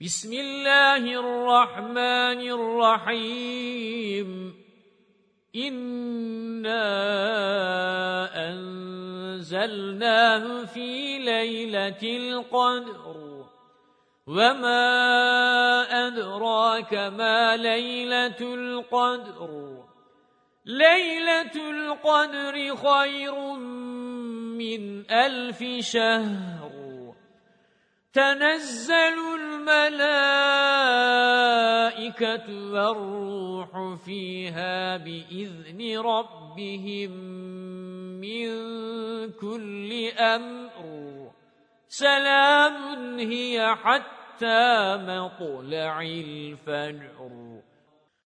بسم الله الرحمن الرحيم إنا أنزلناه في ليلة القدر وما أدراك ما ليلة القدر ليلة القدر خير من 1000 شهر تنزل الملائكة والروح فيها بإذن ربهم من كل أمر سلام هي حتى مطلع الفجر